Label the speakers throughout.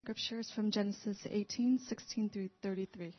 Speaker 1: scriptures from Genesis 18:16 through 33.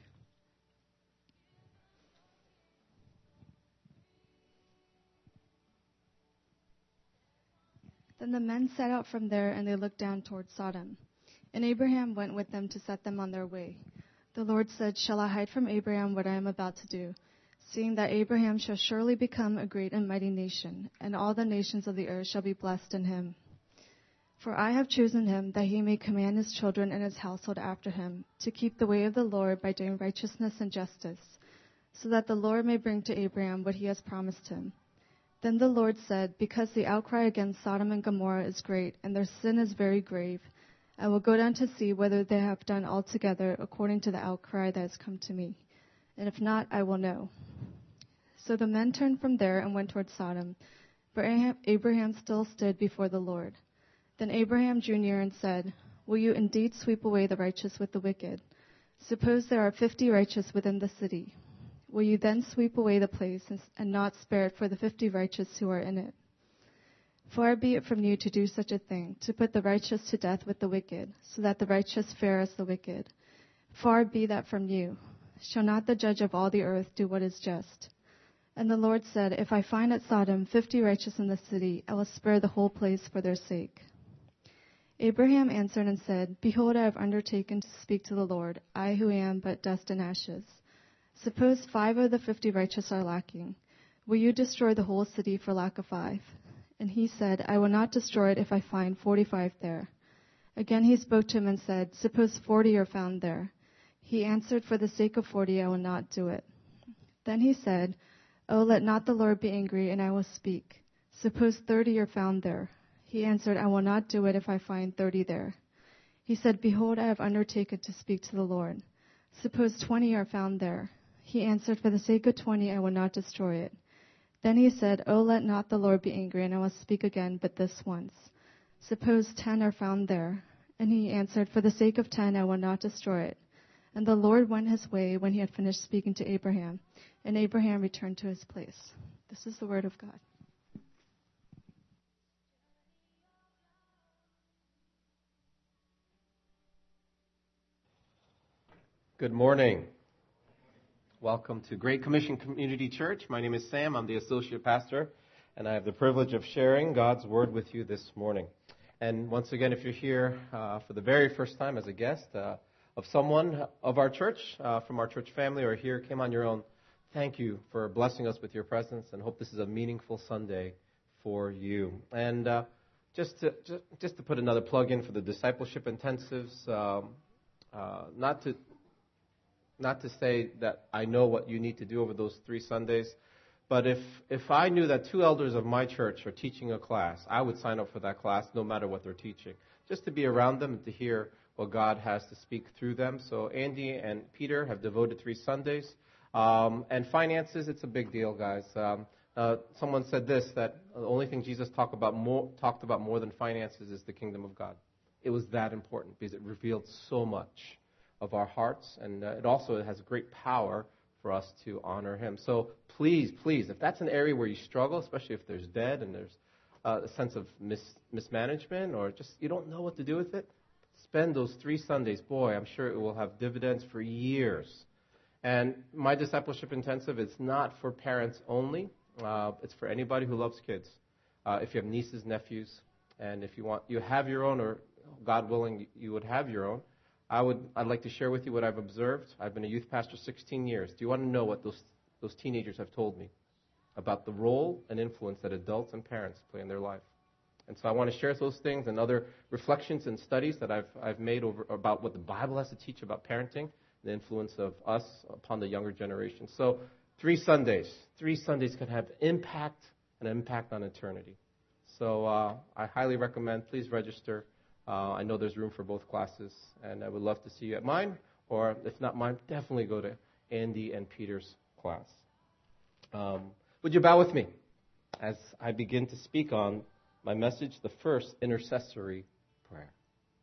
Speaker 1: Then the men set out from there, and they looked down toward Sodom. And Abraham went with them to set them on their way. The Lord said, "Shall I hide from Abraham what I am about to do, seeing that Abraham shall surely become a great and mighty nation, and all the nations of the earth shall be blessed in him? For I have chosen him, that he may command his children and his household after him, to keep the way of the Lord by doing righteousness and justice, so that the Lord may bring to Abraham what he has promised him." Then the Lord said, "Because the outcry against Sodom and Gomorrah is great, and their sin is very grave, I will go down to see whether they have done altogether according to the outcry that has come to me. And if not, I will know." So the men turned from there and went toward Sodom, but Abraham still stood before the Lord. Then Abraham drew near and said, "Will you indeed sweep away the righteous with the wicked? Suppose there are 50 righteous within the city. Will you then sweep away the place and not spare it for the 50 righteous who are in it? Far be it from you to do such a thing, to put the righteous to death with the wicked, so that the righteous fare as the wicked. Far be that from you. Shall not the judge of all the earth do what is just?" And the Lord said, "If I find at Sodom 50 righteous in the city, I will spare the whole place for their sake." Abraham answered and said, "Behold, I have undertaken to speak to the Lord, I who am but dust and ashes. Suppose 5 of the 50 righteous are lacking. Will you destroy the whole city for lack of 5? And he said, "I will not destroy it if I find 45 there." Again he spoke to him and said, "Suppose 40 are found there." He answered, "For the sake of 40, I will not do it." Then he said, "Oh, let not the Lord be angry, and I will speak. Suppose 30 are found there." He answered, "I will not do it if I find 30 there." He said, "Behold, I have undertaken to speak to the Lord. Suppose 20 are found there." He answered, "For the sake of 20, I will not destroy it." Then he said, "Oh, let not the Lord be angry, and I will speak again, but this once. Suppose 10 are found there." And he answered, "For the sake of 10, I will not destroy it." And the Lord went his way when he had finished speaking to Abraham, and Abraham returned to his place. This is the word of God.
Speaker 2: Good morning. Welcome to Great Commission Community Church. My name is Sam. I'm the associate pastor, and I have the privilege of sharing God's word with you this morning. And once again, if you're here for the very first time as a guest of someone of our church, from our church family, or here came on your own, thank you for blessing us with your presence, and hope this is a meaningful Sunday for you. And just to put another plug in for the discipleship intensives, not to say that I know what you need to do over those 3 Sundays, but if I knew that 2 elders of my church are teaching a class, I would sign up for that class no matter what they're teaching, just to be around them and to hear what God has to speak through them. So Andy and Peter have devoted 3 Sundays. And finances, it's a big deal, guys. Someone said this, that the only thing Jesus talked about more than finances is the kingdom of God. It was that important because it revealed so much of our hearts, and it also has great power for us to honor him. So please, if that's an area where you struggle, especially if there's debt and there's a sense of mismanagement, or just you don't know what to do with it, spend those 3 Sundays. Boy, I'm sure it will have dividends for years. And my discipleship intensive, it's not for parents only. It's for anybody who loves kids. If you have nieces, nephews, and if you have your own, or God willing, you would have your own, I'd like to share with you what I've observed. I've been a youth pastor 16 years. Do you want to know what those teenagers have told me about the role and influence that adults and parents play in their life? And so I want to share those things and other reflections and studies that I've made about what the Bible has to teach about parenting, the influence of us upon the younger generation. So 3 Sundays can have an impact on eternity. So I highly recommend, please register. I know there's room for both classes, and I would love to see you at mine, or if not mine, definitely go to Andy and Peter's class. Would you bow with me as I begin to speak on my message, the first intercessory prayer?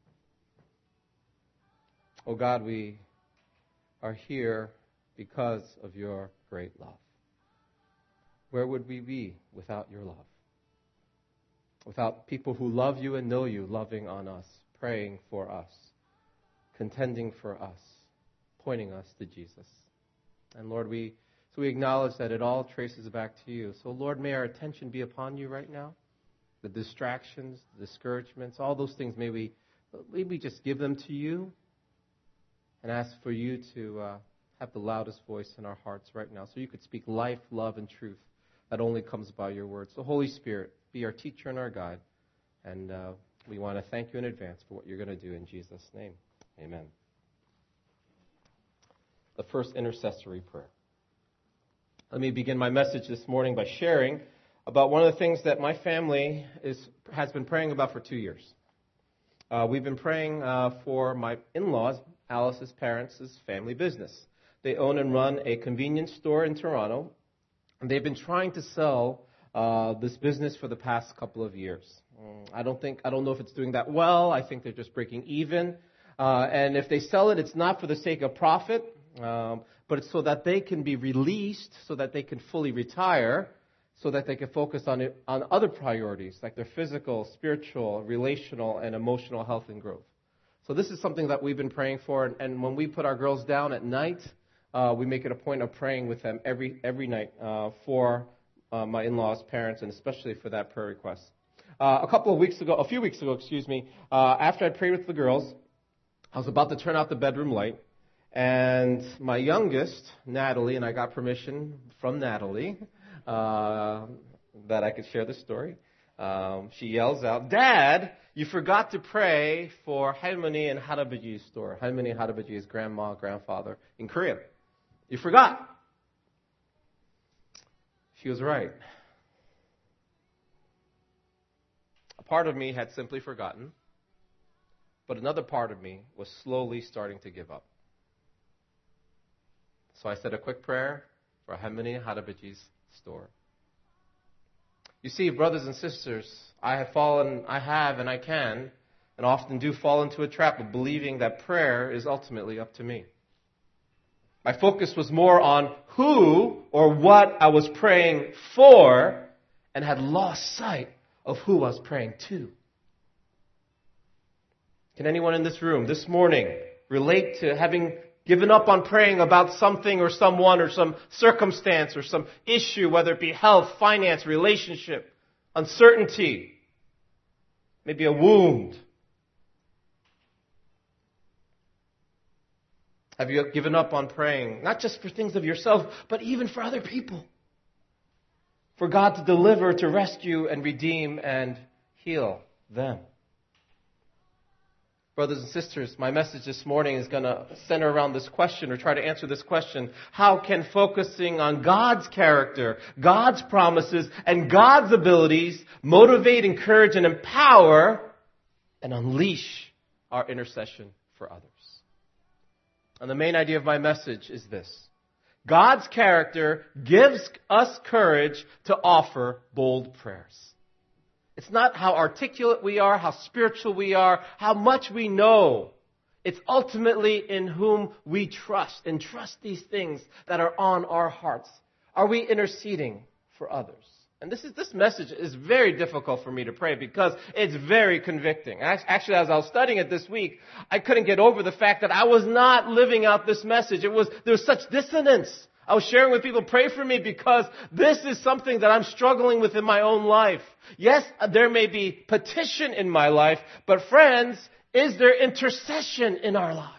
Speaker 2: Oh God, we are here because of your great love. Where would we be without your love? Without people who love you and know you loving on us, praying for us. contending for us, pointing us to Jesus. And Lord, we acknowledge that it all traces back to you. So Lord, may our attention be upon you right now. The distractions, the discouragements, all those things, may we just give them to you and ask for you to have the loudest voice in our hearts right now, so you could speak life, love, and truth that only comes by your word. So Holy Spirit, be our teacher and our guide. And we want to thank you in advance for what you're going to do in Jesus' name. Amen. The first intercessory prayer. Let me begin my message this morning by sharing about one of the things that my family has been praying about for 2 years. We've been praying for my in-laws, Alice's parents' family business. They own and run a convenience store in Toronto, and they've been trying to sell this business for the past couple of years. I don't know if it's doing that well. I think they're just breaking even. And if they sell it, it's not for the sake of profit, but it's so that they can be released, so that they can fully retire, so that they can focus on other priorities, like their physical, spiritual, relational, and emotional health and growth. So this is something that we've been praying for, and when we put our girls down at night, we make it a point of praying with them every night for my in-laws' parents, and especially for that prayer request. A few weeks ago, after I prayed with the girls, I was about to turn out the bedroom light, and my youngest, Natalie, and I got permission from Natalie that I could share this story. She yells out, "Dad, you forgot to pray for Halmoni and Harabaji's store." Halmoni and Harabaji is grandma, grandfather in Korea. You forgot. She was right. A part of me had simply forgotten, but another part of me was slowly starting to give up. So I said a quick prayer for Halmoni and Harabaji's store. You see, brothers and sisters, I have and I can, and often do fall into a trap of believing that prayer is ultimately up to me. My focus was more on who or what I was praying for, and had lost sight of who I was praying to. Can anyone in this room this morning relate to having given up on praying about something or someone or some circumstance or some issue, whether it be health, finance, relationship, uncertainty, maybe a wound? Have you given up on praying, not just for things of yourself, but even for other people? For God to deliver, to rescue, and redeem, and heal them. Brothers and sisters, my message this morning is going to center around this question, or try to answer this question. How can focusing on God's character, God's promises, and God's abilities motivate, encourage, and empower and unleash our intercession for others? And the main idea of my message is this. God's character gives us courage to offer bold prayers. It's not how articulate we are, how spiritual we are, how much we know. It's ultimately in whom we trust, and trust these things that are on our hearts. Are we interceding for others? And this message is very difficult for me to pray because it's very convicting. Actually, as I was studying it this week, I couldn't get over the fact that I was not living out this message. There was such dissonance. I was sharing with people, pray for me, because this is something that I'm struggling with in my own life. Yes, there may be petition in my life, but friends, is there intercession in our lives?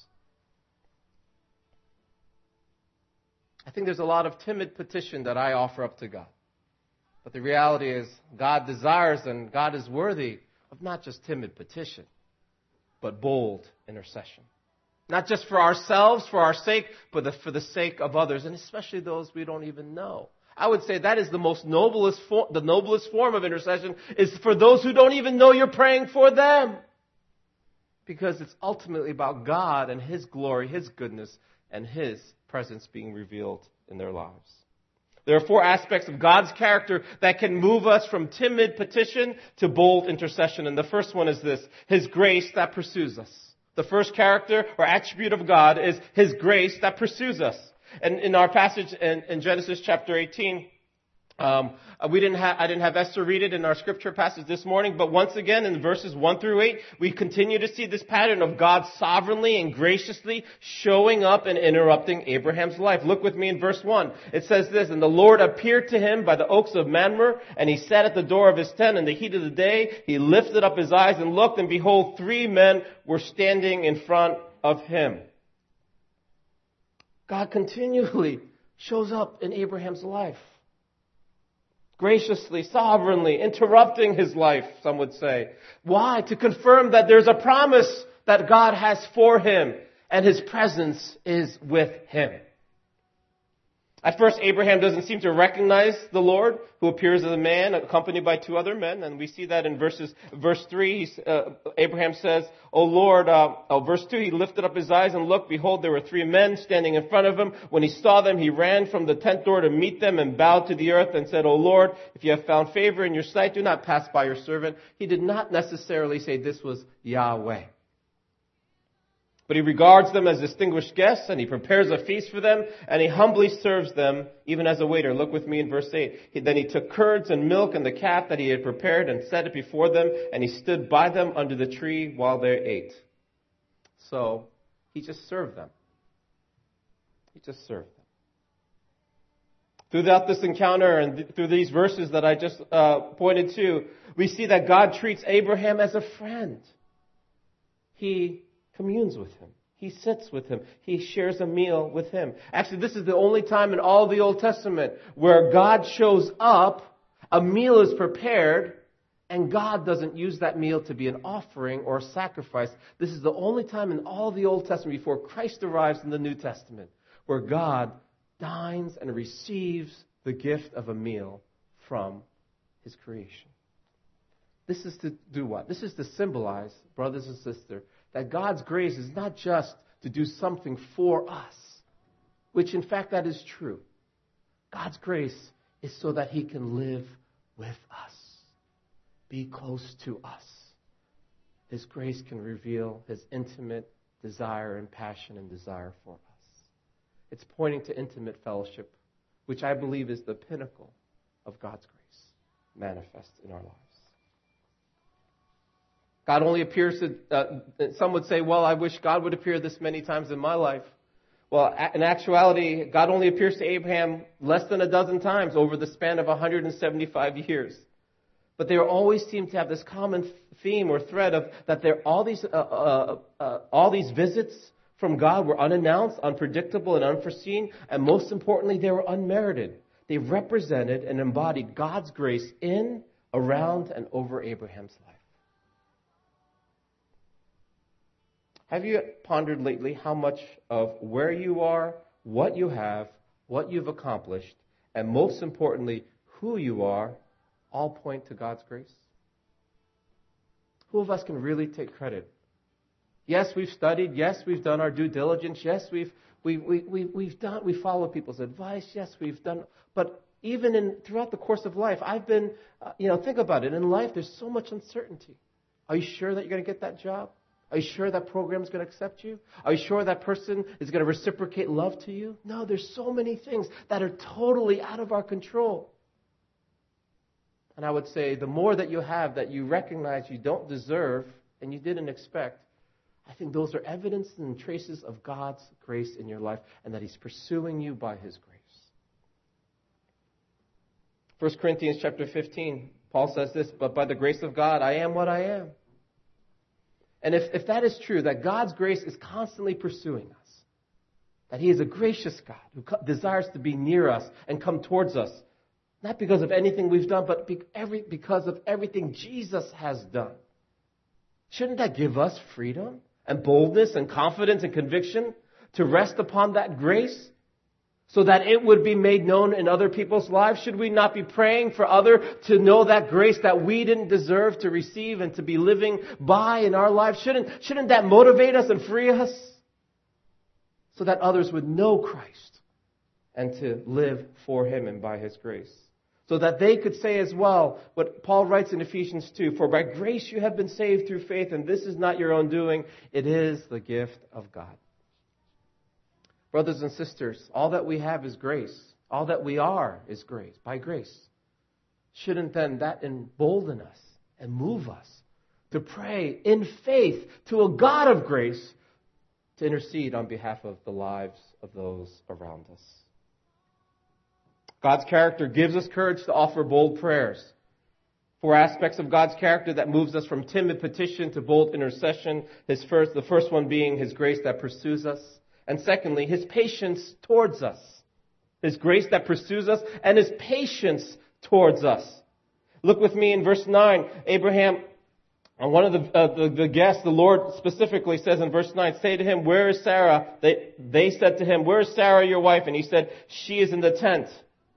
Speaker 2: I think there's a lot of timid petition that I offer up to God. But the reality is, God desires and God is worthy of not just timid petition, but bold intercession. Not just for ourselves, for our sake, but for the sake of others, and especially those we don't even know. I would say that is the noblest form of intercession, is for those who don't even know you're praying for them. Because it's ultimately about God and His glory, His goodness, and His presence being revealed in their lives. There are 4 aspects of God's character that can move us from timid petition to bold intercession. And the first one is this: His grace that pursues us. The first character or attribute of God is His grace that pursues us. And in our passage in Genesis chapter 18, I didn't have Esther read it in our scripture passage this morning, but once again in verses 1 through 8, we continue to see this pattern of God sovereignly and graciously showing up and interrupting Abraham's life. Look with me in verse 1. It says this, "And the Lord appeared to him by the oaks of Mamre, and he sat at the door of his tent in the heat of the day. He lifted up his eyes and looked, and behold, 3 men were standing in front of him." God continually shows up in Abraham's life. Graciously, sovereignly, interrupting his life, some would say. Why? To confirm that there's a promise that God has for him, and his presence is with him. At first, Abraham doesn't seem to recognize the Lord, who appears as a man accompanied by 2 other men. And we see that in verse 3. Abraham says, "O Lord," verse 2, "He lifted up his eyes and looked. Behold, there were 3 men standing in front of him. When he saw them, he ran from the tent door to meet them and bowed to the earth and said, 'O Lord, if you have found favor in your sight, do not pass by your servant.'" He did not necessarily say this was Yahweh. But he regards them as distinguished guests, and he prepares a feast for them, and he humbly serves them, even as a waiter. Look with me in verse 8. Then he took curds and milk and the calf that he had prepared and set it before them, and he stood by them under the tree while they ate. So, he just served them. He just served them. Throughout this encounter and through these verses that I just pointed to, we see that God treats Abraham as a friend. He communes with him. He sits with him. He shares a meal with him. Actually, this is the only time in all the Old Testament where God shows up, a meal is prepared, and God doesn't use that meal to be an offering or a sacrifice. This is the only time in all the Old Testament before Christ arrives in the New Testament where God dines and receives the gift of a meal from his creation. This is to do what? This is to symbolize, brothers and sisters, that God's grace is not just to do something for us, which in fact that is true. God's grace is so that he can live with us, be close to us. His grace can reveal his intimate desire and passion and desire for us. It's pointing to intimate fellowship, which I believe is the pinnacle of God's grace manifest in our lives. God only appears to, some would say, well, I wish God would appear this many times in my life. Well, in actuality, God only appears to Abraham less than a dozen times over the span of 175 years. But they always seem to have this common theme or thread of that all these visits from God were unannounced, unpredictable, and unforeseen, and most importantly, they were unmerited. They represented and embodied God's grace in, around, and over Abraham's life. Have you pondered lately how much of where you are, what you have, what you've accomplished, and most importantly, who you are, all point to God's grace? Who of us can really take credit? Yes, we've studied. Yes, we've done our due diligence. Yes, we follow people's advice. Yes, we've done. But even throughout the course of life, I've been, think about it. In life, there's so much uncertainty. Are you sure that you're going to get that job? Are you sure that program is going to accept you? Are you sure that person is going to reciprocate love to you? No, there's so many things that are totally out of our control. And I would say the more that you have that you recognize you don't deserve and you didn't expect, I think those are evidence and traces of God's grace in your life and that he's pursuing you by his grace. 1 Corinthians chapter 15, Paul says this, "But by the grace of God, I am what I am." And if that is true, that God's grace is constantly pursuing us, that he is a gracious God who desires to be near us and come towards us, not because of anything we've done, but because of everything Jesus has done, shouldn't that give us freedom and boldness and confidence and conviction to rest upon that grace so that it would be made known in other people's lives? Should we not be praying for others to know that grace that we didn't deserve to receive and to be living by in our lives? Shouldn't that motivate us and free us so that others would know Christ and to live for him and by his grace? So that they could say as well what Paul writes in Ephesians 2, "For by grace you have been saved through faith, and this is not your own doing, it is the gift of God." Brothers and sisters, all that we have is grace. All that we are is grace, by grace. Shouldn't then that embolden us and move us to pray in faith to a God of grace to intercede on behalf of the lives of those around us? God's character gives us courage to offer bold prayers. 4 aspects of God's character that moves us from timid petition to bold intercession. The first one being His grace that pursues us. And secondly, His patience towards us. His grace that pursues us and His patience towards us. Look with me in verse 9. Abraham, one of the guests, the Lord specifically says in verse 9, say to him, where is Sarah? They said to him, where is Sarah, your wife? And he said, she is in the tent.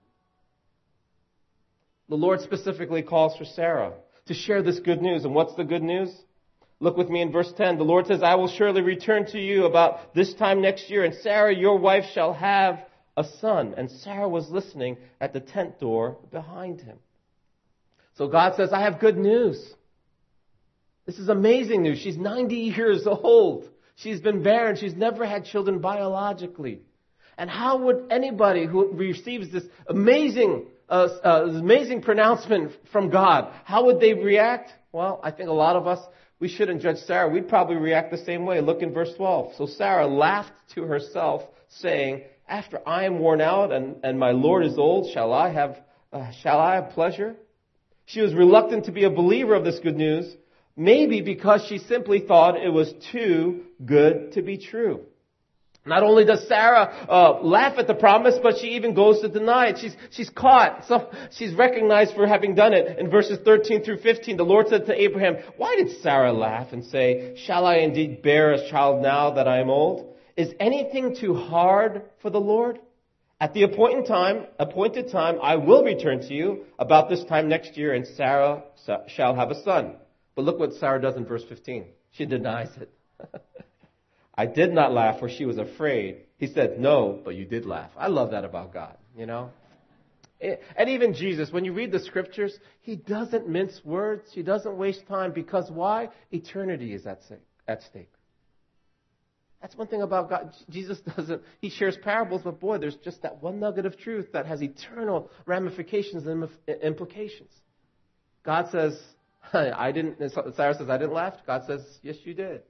Speaker 2: The Lord specifically calls for Sarah to share this good news. And what's the good news? Look with me in verse 10. The Lord says, I will surely return to you about this time next year, and Sarah, your wife, shall have a son. And Sarah was listening at the tent door behind him. So God says, I have good news. This is amazing news. She's 90 years old. She's been barren. She's never had children biologically. And how would anybody who receives this amazing pronouncement from God, how would they react? Well, I think a lot of us, we shouldn't judge Sarah. We'd probably react the same way. Look in verse 12. So Sarah laughed to herself, saying, after I am worn out and my Lord is old, shall I have pleasure? She was reluctant to be a believer of this good news, maybe because she simply thought it was too good to be true. Not only does Sarah laugh at the promise, but she even goes to deny it. She's caught. So she's recognized for having done it. In verses 13 through 15, the Lord said to Abraham, why did Sarah laugh and say, shall I indeed bear a child now that I am old? Is anything too hard for the Lord? At the appointed time, I will return to you about this time next year, and Sarah shall have a son. But look what Sarah does in verse 15. She denies it. I did not laugh, for she was afraid. He said, no, but you did laugh. I love that about God, you know. And even Jesus, when you read the scriptures, He doesn't mince words. He doesn't waste time. Because why? Eternity is at stake. That's one thing about God. Jesus doesn't, He shares parables, but boy, there's just that one nugget of truth that has eternal ramifications and implications. God says, Sarah says, I didn't laugh. God says, yes, you did.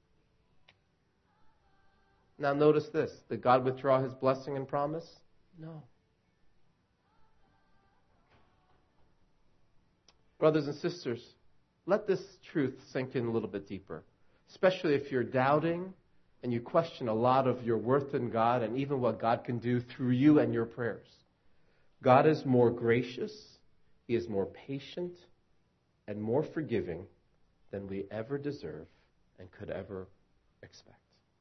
Speaker 2: Now notice this. Did God withdraw His blessing and promise? No. Brothers and sisters, let this truth sink in a little bit deeper. Especially if you're doubting and you question a lot of your worth in God and even what God can do through you and your prayers. God is more gracious, He is more patient, and more forgiving than we ever deserve and could ever expect.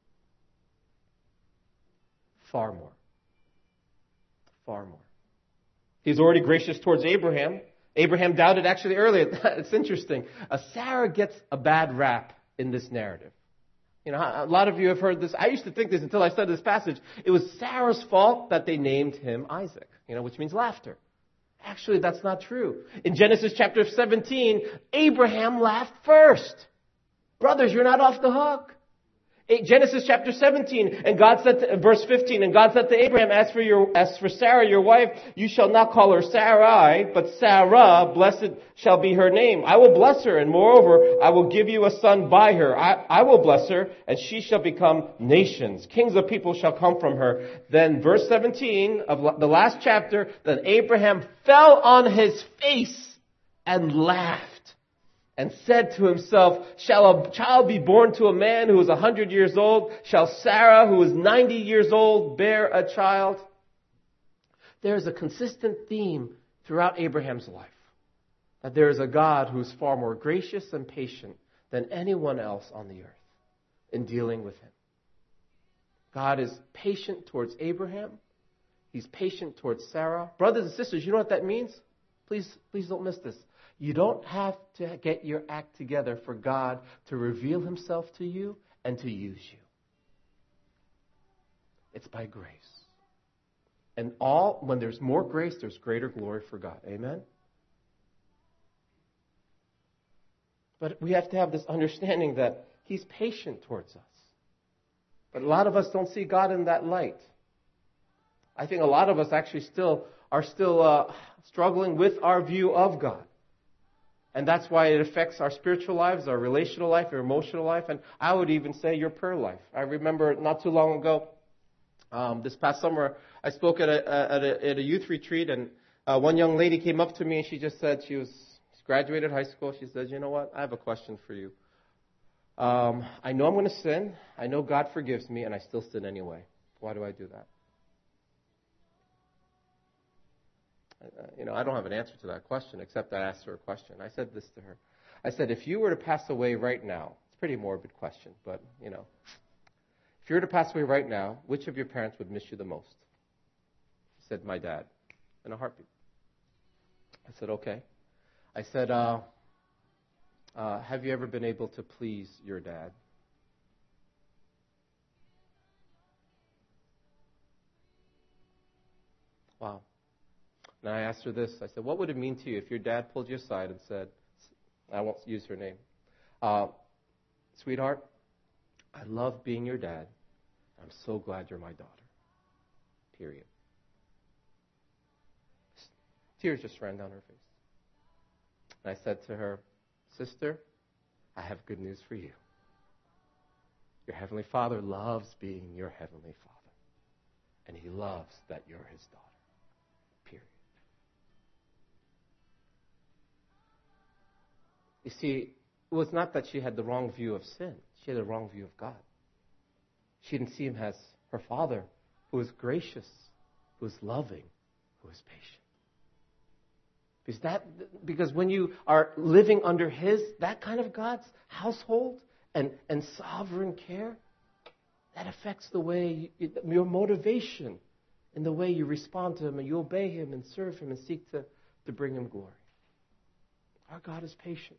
Speaker 2: Far more. Far more. He's already gracious towards Abraham. Abraham doubted actually earlier. It's interesting. Sarah gets a bad rap in this narrative. You know, a lot of you have heard this. I used to think this until I studied this passage. It was Sarah's fault that they named him Isaac, which means laughter. Actually, that's not true. In Genesis chapter 17, Abraham laughed first. Brothers, you're not off the hook. Genesis chapter 17, and God said to, verse 15, and God said to Abraham, as for Sarah, your wife, you shall not call her Sarai, but Sarah, blessed shall be her name. I will bless her, and moreover, I will give you a son by her. I will bless her, and she shall become nations. Kings of people shall come from her. Then verse 17 of the last chapter, then Abraham fell on his face and laughed. And said to himself, shall a child be born to a man who is 100 years old? Shall Sarah, who is 90 years old, bear a child? There is a consistent theme throughout Abraham's life. That there is a God who is far more gracious and patient than anyone else on the earth in dealing with him. God is patient towards Abraham. He's patient towards Sarah. Brothers and sisters, you know what that means? Please don't miss this. You don't have to get your act together for God to reveal Himself to you and to use you. It's by grace. And when there's more grace, there's greater glory for God. Amen? But we have to have this understanding that He's patient towards us. But a lot of us don't see God in that light. I think a lot of us actually are still struggling with our view of God. And that's why it affects our spiritual lives, our relational life, our emotional life, and I would even say your prayer life. I remember not too long ago, this past summer, I spoke at a youth retreat, and one young lady came up to me and she just said, she graduated high school. She said, you know what, I have a question for you. I know I'm going to sin. I know God forgives me, and I still sin anyway. Why do I do that? I don't have an answer to that question, except I asked her a question. I said this to her. I said, if you were to pass away right now, it's a pretty morbid question, but, if you were to pass away right now, which of your parents would miss you the most? She said, my dad, in a heartbeat. I said, okay. I said, have you ever been able to please your dad? Wow. And I asked her this. I said, what would it mean to you if your dad pulled you aside and said, I won't use her name, sweetheart, I love being your dad. I'm so glad you're my daughter. Period. Tears just ran down her face. And I said to her, sister, I have good news for you. Your Heavenly Father loves being your Heavenly Father. And He loves that you're His daughter. Period. You see, it was not that she had the wrong view of sin. She had the wrong view of God. She didn't see Him as her Father, who is gracious, who is loving, who is patient. Because when you are living under that kind of God's household and sovereign care, that affects the way, your motivation in the way you respond to Him and you obey Him and serve Him and seek to bring Him glory. Our God is patient.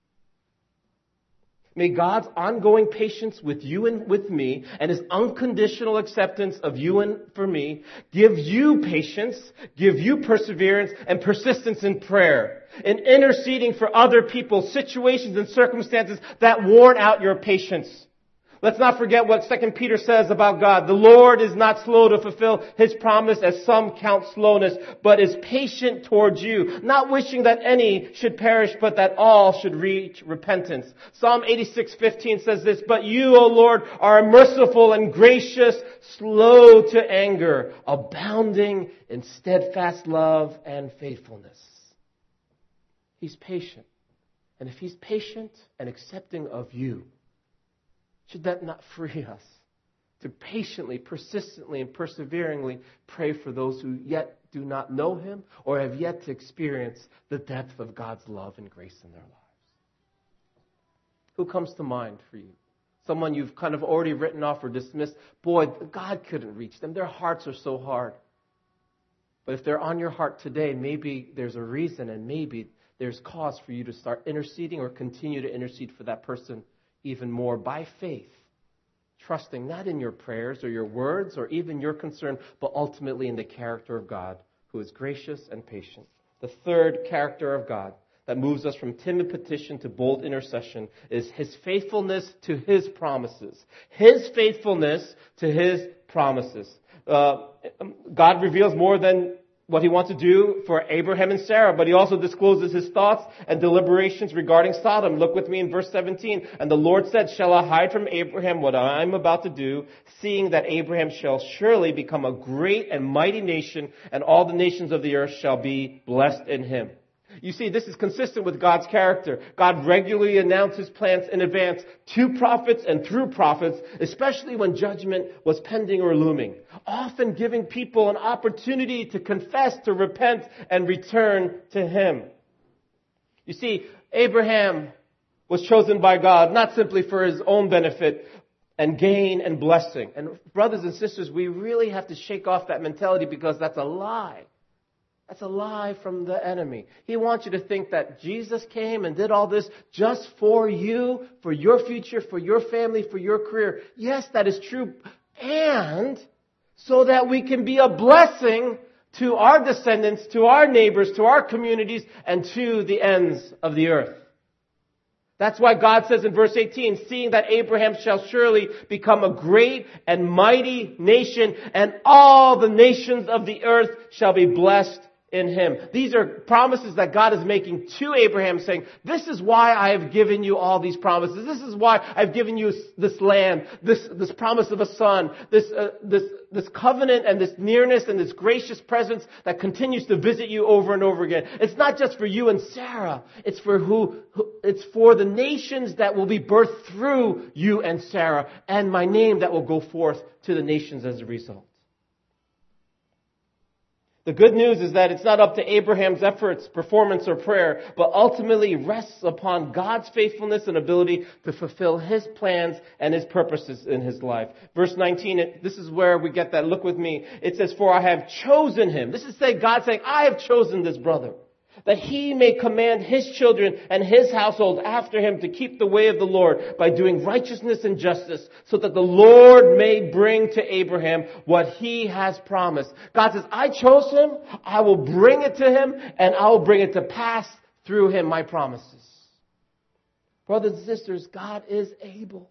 Speaker 2: May God's ongoing patience with you and with me and His unconditional acceptance of you and for me give you patience, give you perseverance and persistence in prayer, in interceding for other people, situations and circumstances that worn out your patience. Let's not forget what 2 Peter says about God. The Lord is not slow to fulfill His promise, as some count slowness, but is patient towards you, not wishing that any should perish, but that all should reach repentance. Psalm 86:15 says this, but you, O Lord, are merciful and gracious, slow to anger, abounding in steadfast love and faithfulness. He's patient. And if He's patient and accepting of you, should that not free us to patiently, persistently, and perseveringly pray for those who yet do not know Him or have yet to experience the depth of God's love and grace in their lives? Who comes to mind for you? Someone you've kind of already written off or dismissed. Boy, God couldn't reach them. Their hearts are so hard. But if they're on your heart today, maybe there's a reason and maybe there's cause for you to start interceding or continue to intercede for that person even more by faith, trusting not in your prayers or your words or even your concern, but ultimately in the character of God, who is gracious and patient. The third character of God that moves us from timid petition to bold intercession is His faithfulness to His promises. His faithfulness to His promises. God reveals more than what He wants to do for Abraham and Sarah, but He also discloses His thoughts and deliberations regarding Sodom. Look with me in verse 17. And the Lord said, shall I hide from Abraham what I am about to do, seeing that Abraham shall surely become a great and mighty nation, and all the nations of the earth shall be blessed in him. You see, this is consistent with God's character. God regularly announced His plans in advance to prophets and through prophets, especially when judgment was pending or looming, often giving people an opportunity to confess, to repent, and return to Him. You see, Abraham was chosen by God not simply for his own benefit and gain and blessing. And brothers and sisters, we really have to shake off that mentality, because that's a lie. That's a lie from the enemy. He wants you to think that Jesus came and did all this just for you, for your future, for your family, for your career. Yes, that is true. And so that we can be a blessing to our descendants, to our neighbors, to our communities, and to the ends of the earth. That's why God says in verse 18, seeing that Abraham shall surely become a great and mighty nation, and all the nations of the earth shall be blessed in him. These are promises that God is making to Abraham, saying, this is why I have given you all these promises. This is why I've given you this land, this promise of a son, this covenant and this nearness and this gracious presence that continues to visit you over and over again. It's not just for you and Sarah. It's for the nations that will be birthed through you and Sarah, and my name that will go forth to the nations as a result. The good news is that it's not up to Abraham's efforts, performance, or prayer, but ultimately rests upon God's faithfulness and ability to fulfill His plans and His purposes in his life. Verse 19, this is where we get that. Look with me. It says, for I have chosen him. This is God saying, I have chosen this brother, that he may command his children and his household after him to keep the way of the Lord by doing righteousness and justice, so that the Lord may bring to Abraham what he has promised. God says, I chose him, I will bring it to him, and I will bring it to pass through him, my promises. Brothers and sisters, God is able.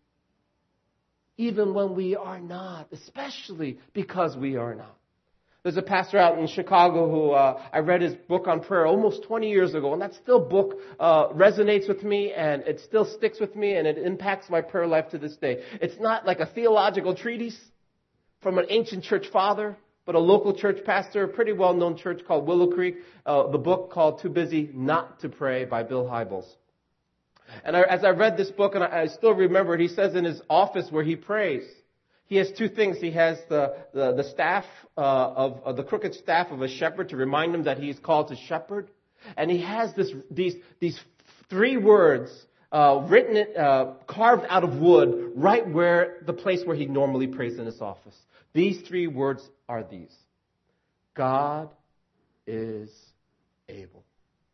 Speaker 2: Even when we are not, especially because we are not. There's a pastor out in Chicago who I read his book on prayer almost 20 years ago, and that still book resonates with me, and it still sticks with me, and it impacts my prayer life to this day. It's not like a theological treatise from an ancient church father, but a local church pastor, a pretty well-known church called Willow Creek, the book called Too Busy Not to Pray by Bill Hybels. And as I read this book, and I still remember it, he says in his office where he prays, he has two things. He has the staff of the crooked staff of a shepherd to remind him that he is called to shepherd, and he has these three words written, carved out of wood, right where the place where he normally prays in his office. These three words are these: God is able.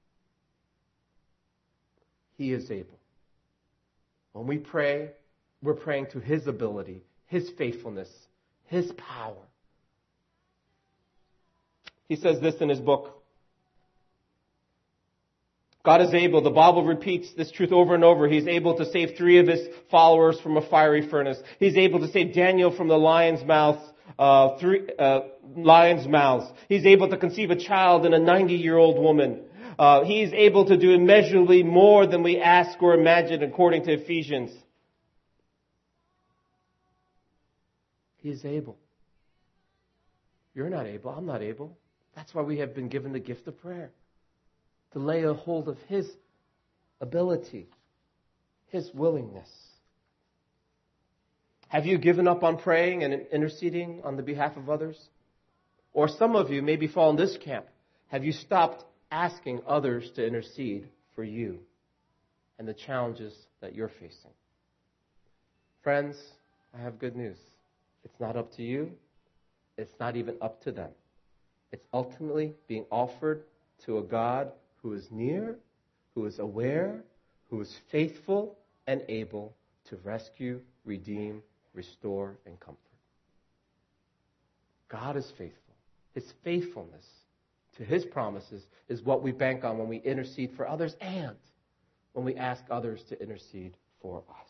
Speaker 2: He is able. When we pray, we're praying to His ability, His faithfulness, His power. He says this in his book. God is able. The Bible repeats this truth over and over. He's able to save 3 of His followers from a fiery furnace. He's able to save Daniel from the lion's mouth. 3 lions' mouths. He's able to conceive a child in a 90-year-old woman. He's able to do immeasurably more than we ask or imagine, according to Ephesians. He is able. You're not able. I'm not able. That's why we have been given the gift of prayer. To lay a hold of His ability, His willingness. Have you given up on praying and interceding on the behalf of others? Or some of you maybe fall in this camp. Have you stopped asking others to intercede for you and the challenges that you're facing? Friends, I have good news. It's not up to you. It's not even up to them. It's ultimately being offered to a God who is near, who is aware, who is faithful and able to rescue, redeem, restore, and comfort. God is faithful. His faithfulness to His promises is what we bank on when we intercede for others and when we ask others to intercede for us.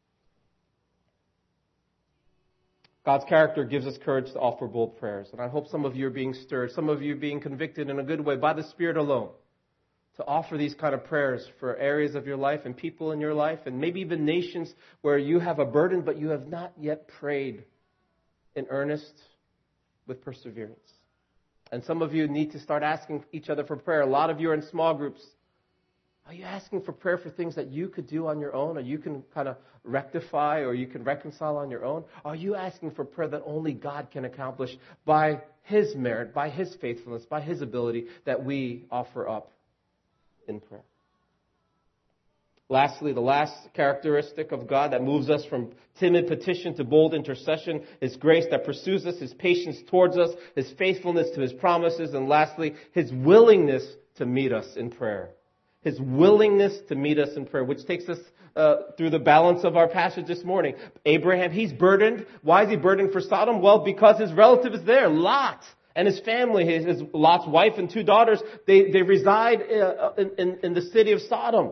Speaker 2: God's character gives us courage to offer bold prayers. And I hope some of you are being stirred, some of you are being convicted in a good way by the Spirit alone to offer these kind of prayers for areas of your life and people in your life and maybe even nations where you have a burden but you have not yet prayed in earnest with perseverance. And some of you need to start asking each other for prayer. A lot of you are in small groups. Are you asking for prayer for things that you could do on your own, or you can kind of rectify, or you can reconcile on your own? Are you asking for prayer that only God can accomplish by His merit, by His faithfulness, by His ability that we offer up in prayer? Lastly, the last characteristic of God that moves us from timid petition to bold intercession is grace that pursues us, His patience towards us, His faithfulness to His promises, and lastly, His willingness to meet us in prayer. His willingness to meet us in prayer, which takes us through the balance of our passage this morning. Abraham, he's burdened. Why is he burdened for Sodom? Well, because his relative is there, Lot, and his family, his Lot's wife and 2 daughters, they reside in the city of Sodom.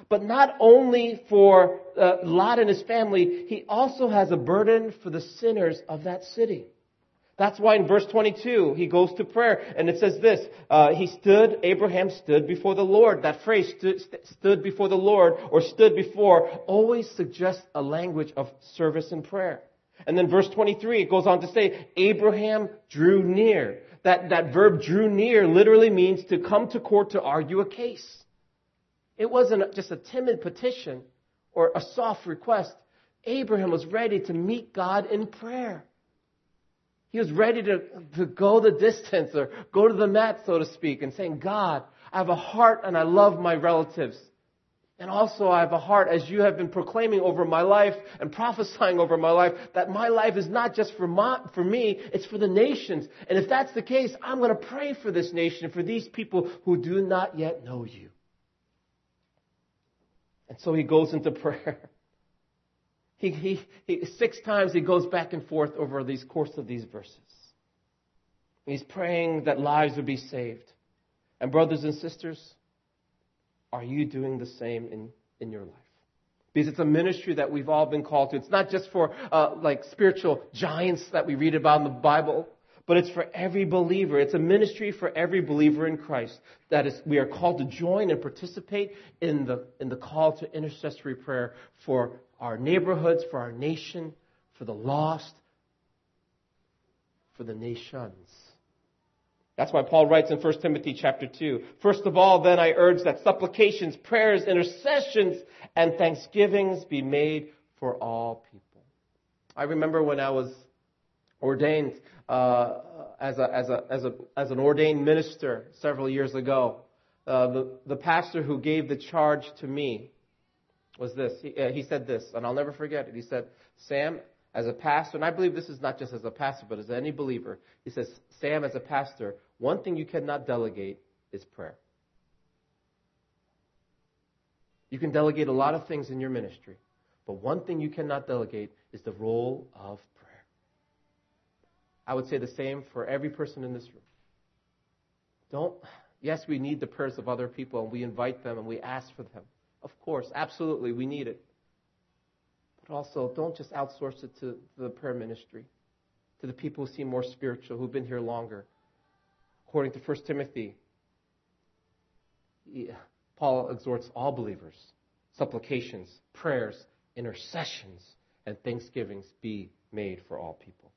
Speaker 2: But not only for Lot and his family, he also has a burden for the sinners of that city. That's why in verse 22, he goes to prayer. And it says this, Abraham stood before the Lord. That phrase, stood before the Lord, or stood before, always suggests a language of service and prayer. And then verse 23, it goes on to say, Abraham drew near. That verb drew near literally means to come to court to argue a case. It wasn't just a timid petition or a soft request. Abraham was ready to meet God in prayer. He was ready to go the distance or go to the mat, so to speak, and saying, God, I have a heart and I love my relatives. And also I have a heart, as you have been proclaiming over my life and prophesying over my life, that my life is not just for me, it's for the nations. And if that's the case, I'm going to pray for this nation, for these people who do not yet know you. And so he goes into prayer. He 6 times he goes back and forth over the course of these verses. He's praying that lives would be saved. And brothers and sisters, are you doing the same in your life? Because it's a ministry that we've all been called to. It's not just for like spiritual giants that we read about in the Bible, but it's for every believer. It's a ministry for every believer in Christ. That is, we are called to join and participate in the call to intercessory prayer for our neighborhoods, for our nation, for the lost, for the nations. That's why Paul writes in 1 Timothy chapter 2, first of all, then I urge that supplications, prayers, intercessions, and thanksgivings be made for all people. I remember when I was ordained as an ordained minister several years ago, the pastor who gave the charge to me was this. He said this, and I'll never forget it. He said, Sam, as a pastor, and I believe this is not just as a pastor, but as any believer, he says, Sam, as a pastor, one thing you cannot delegate is prayer. You can delegate a lot of things in your ministry, but one thing you cannot delegate is the role of prayer. I would say the same for every person in this room. Yes, we need the prayers of other people, and we invite them, and we ask for them. Of course, absolutely, we need it. But also, don't just outsource it to the prayer ministry, to the people who seem more spiritual, who've been here longer. According to 1 Timothy, Paul exhorts all believers, supplications, prayers, intercessions, and thanksgivings be made for all people.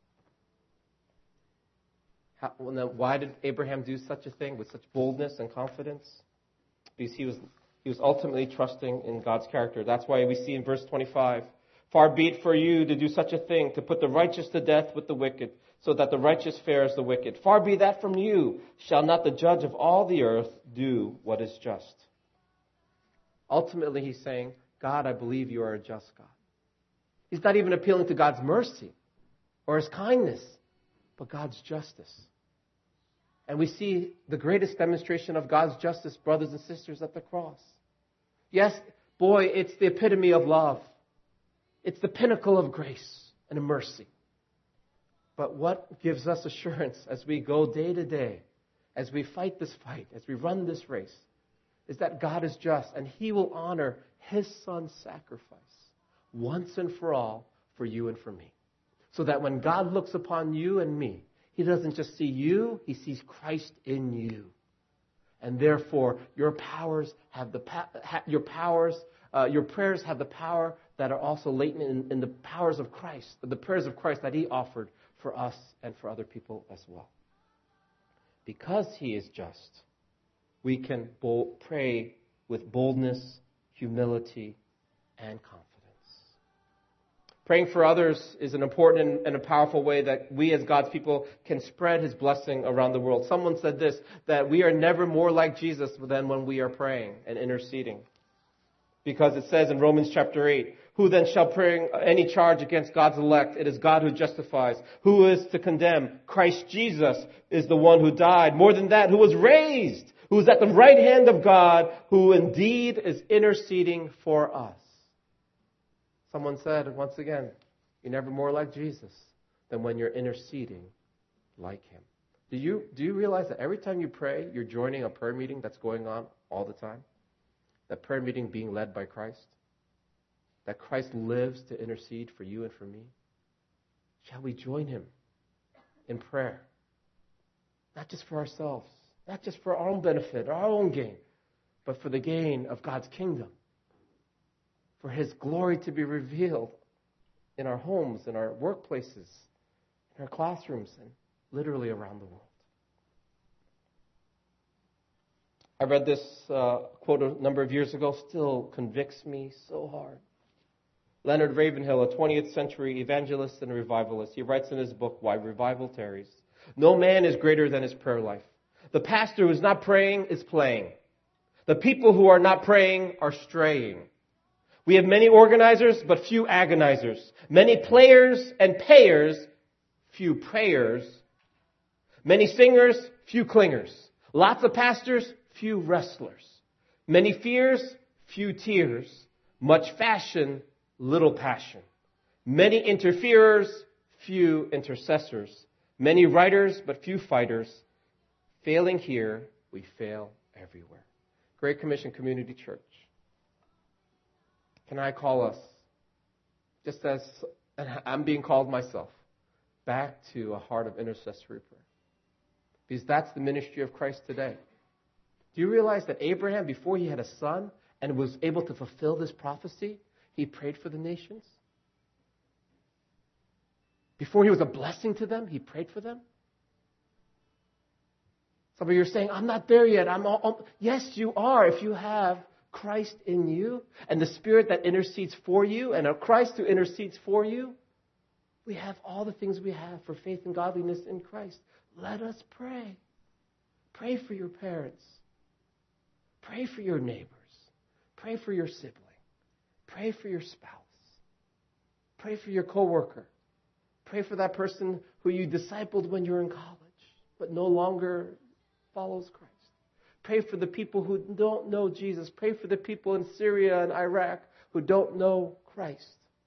Speaker 2: Why did Abraham do such a thing with such boldness and confidence? Because he was ultimately trusting in God's character. That's why we see in verse 25, far be it for you to do such a thing, to put the righteous to death with the wicked, so that the righteous fares the wicked. Far be that from you. Shall not the judge of all the earth do what is just? Ultimately, he's saying, God, I believe you are a just God. He's not even appealing to God's mercy or his kindness, but God's justice. And we see the greatest demonstration of God's justice, brothers and sisters, at the cross. Yes, boy, it's the epitome of love. It's the pinnacle of grace and mercy. But what gives us assurance as we go day to day, as we fight this fight, as we run this race, is that God is just and he will honor his son's sacrifice once and for all for you and for me. So that when God looks upon you and me, he doesn't just see you, he sees Christ in you. And therefore, your prayers have the power that are also latent in the powers of Christ, the prayers of Christ that he offered for us and for other people as well. Because he is just, we can pray with boldness, humility, and confidence. Praying for others is an important and a powerful way that we as God's people can spread his blessing around the world. Someone said this, that we are never more like Jesus than when we are praying and interceding. Because it says in Romans chapter 8, who then shall bring any charge against God's elect? It is God who justifies. Who is to condemn? Christ Jesus is the one who died. More than that, who was raised, who is at the right hand of God, who indeed is interceding for us. Someone said, once again, you're never more like Jesus than when you're interceding like him. Do you realize that every time you pray, you're joining a prayer meeting that's going on all the time? that prayer meeting being led by Christ? That Christ lives to intercede for you and for me? Shall we join him in prayer? Not just for ourselves, not just for our own benefit, our own gain, but for the gain of God's kingdom, for his glory to be revealed in our homes, in our workplaces, in our classrooms, and literally around the world. I read this quote a number of years ago, still convicts me so hard. Leonard Ravenhill, a 20th century evangelist and revivalist, he writes in his book, Why Revival Tarries, "No man is greater than his prayer life. The pastor who is not praying is playing. The people who are not praying are straying. We have many organizers, but few agonizers. Many players and payers, few prayers. Many singers, few clingers. Lots of pastors, few wrestlers. Many fears, few tears. Much fashion, little passion. Many interferers, few intercessors. Many writers, but few fighters. Failing here, we fail everywhere." Great Commission Community Church. Can I call us, just as I'm being called myself, back to a heart of intercessory prayer? Because that's the ministry of Christ today. Do you realize that Abraham, before he had a son and was able to fulfill this prophecy, he prayed for the nations? Before he was a blessing to them, he prayed for them? Some of you are saying, I'm not there yet. Yes, you are. If you have Christ in you and the Spirit that intercedes for you and a Christ who intercedes for you, we have all the things we have for faith and godliness in Christ. Let us pray. Pray for your parents. Pray for your neighbors. Pray for your sibling. Pray for your spouse. Pray for your coworker. Pray for that person who you discipled when you were in college, but no longer follows Christ. Pray for the people who don't know Jesus. Pray for the people in Syria and Iraq who don't know Christ.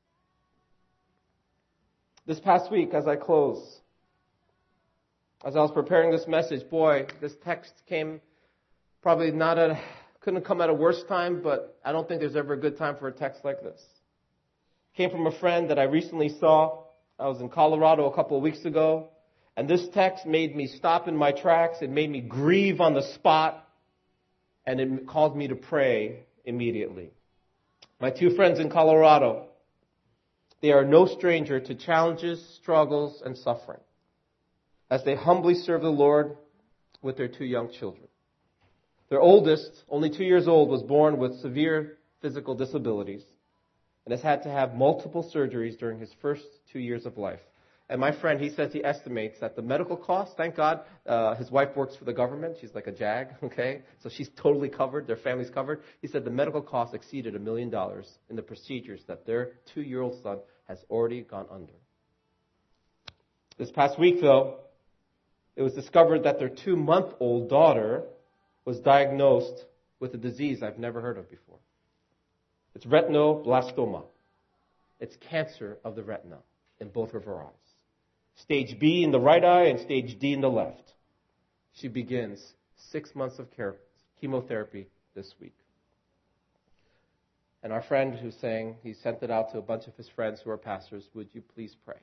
Speaker 2: This past week, as I close, as I was preparing this message, boy, this text came probably couldn't come at a worse time, but I don't think there's ever a good time for a text like this. It came from a friend that I recently saw. I was in Colorado a couple of weeks ago, and this text made me stop in my tracks. It made me grieve on the spot, and it caused me to pray immediately. My two friends in Colorado, they are no stranger to challenges, struggles, and suffering as they humbly serve the Lord with their two young children. Their oldest, only 2 years old, was born with severe physical disabilities and has had to have multiple surgeries during his first 2 years of life. And my friend, he says he estimates that the medical costs, thank God, his wife works for the government. She's like a JAG, okay? So she's totally covered. Their family's covered. He said the medical costs exceeded $1 million in the procedures that their 2-year-old son has already gone under. This past week, though, it was discovered that their 2-month-old daughter was diagnosed with a disease I've never heard of before. It's retinoblastoma. It's cancer of the retina in both of her eyes. Stage B in the right eye and stage D in the left. She begins 6 months of chemotherapy this week. And our friend who's saying, he sent it out to a bunch of his friends who are pastors, would you please pray?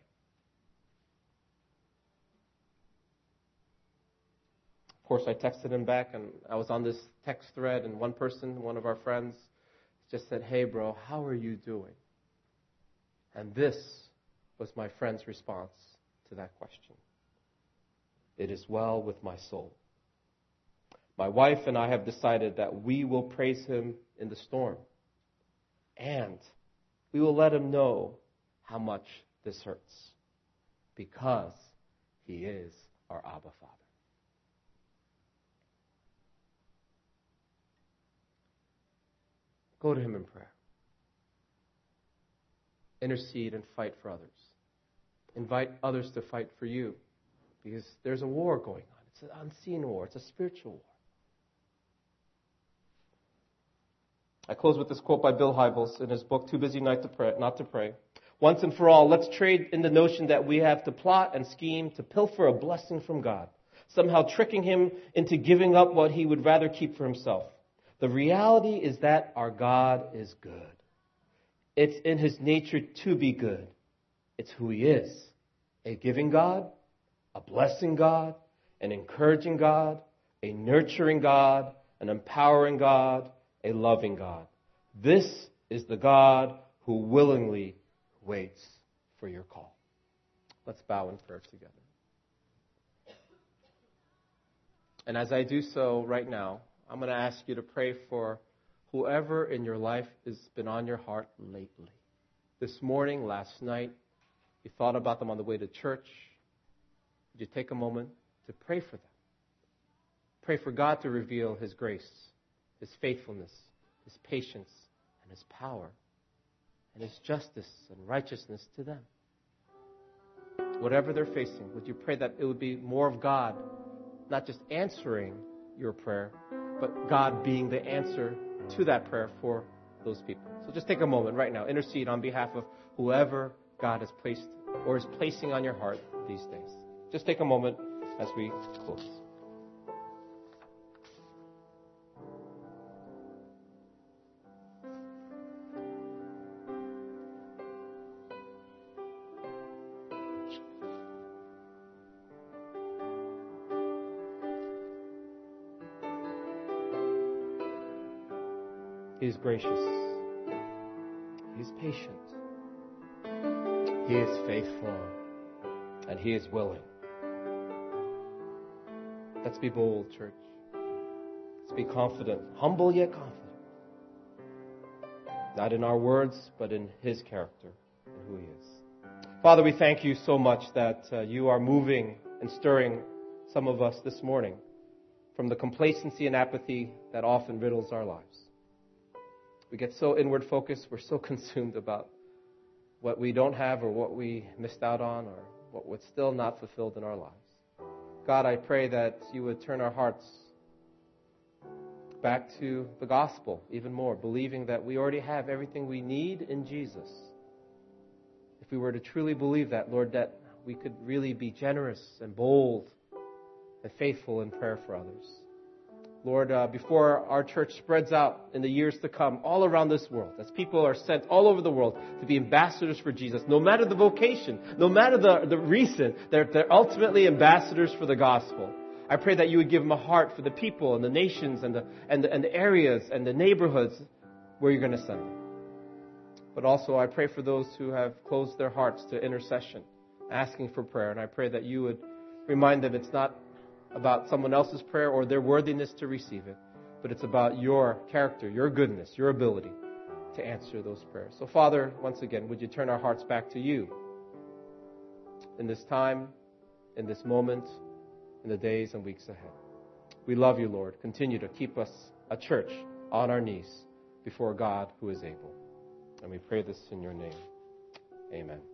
Speaker 2: Of course, I texted him back, and I was on this text thread, and one of our friends, just said, "Hey, bro, how are you doing?" And this was my friend's response to that question. "It is well with my soul. My wife and I have decided that we will praise him in the storm, and we will let him know how much this hurts, because he is our Abba Father." Go to him in prayer. Intercede and fight for others. Invite others to fight for you, because there's a war going on. It's an unseen war. It's a spiritual war. I close with this quote by Bill Hybels in his book, Too Busy Not to Pray. "Once and for all, let's trade in the notion that we have to plot and scheme to pilfer a blessing from God, somehow tricking him into giving up what he would rather keep for himself. The reality is that our God is good. It's in His nature to be good. It's who He is. A giving God, a blessing God, an encouraging God, a nurturing God, an empowering God, a loving God. This is the God who willingly waits for your call. Let's bow in prayer together. And as I do so right now, I'm going to ask you to pray for whoever in your life has been on your heart lately. This morning, last night, you thought about them on the way to church. Would you take a moment to pray for them? Pray for God to reveal His grace, His faithfulness, His patience, and His power, and His justice and righteousness to them. Whatever they're facing, would you pray that it would be more of God, not just answering your prayer, but God being the answer to that prayer for those people. So just take a moment right now. Intercede on behalf of whoever God has placed or is placing on your heart these days. Just take a moment as we close. He is gracious. He is patient. He is faithful. And He is willing. Let's be bold, church. Let's be confident. Humble yet confident. Not in our words, but in His character and who He is. Father, we thank You so much that You are moving and stirring some of us this morning from the complacency and apathy that often riddles our lives. We get so inward focused, we're so consumed about what we don't have or what we missed out on or what was still not fulfilled in our lives. God, I pray that You would turn our hearts back to the gospel even more, believing that we already have everything we need in Jesus. If we were to truly believe that, Lord, that we could really be generous and bold and faithful in prayer for others. Lord, before our church spreads out in the years to come all around this world, as people are sent all over the world to be ambassadors for Jesus, no matter the vocation, no matter the reason, they're ultimately ambassadors for the gospel. I pray that You would give them a heart for the people and the nations and the areas and the neighborhoods where You're going to send them. But also I pray for those who have closed their hearts to intercession, asking for prayer. And I pray that You would remind them it's not about someone else's prayer or their worthiness to receive it, but it's about Your character, Your goodness, Your ability to answer those prayers. So Father, once again, would You turn our hearts back to You in this time, in this moment, in the days and weeks ahead. We love You, Lord. Continue to keep us a church on our knees before God who is able. And we pray this in Your name. Amen.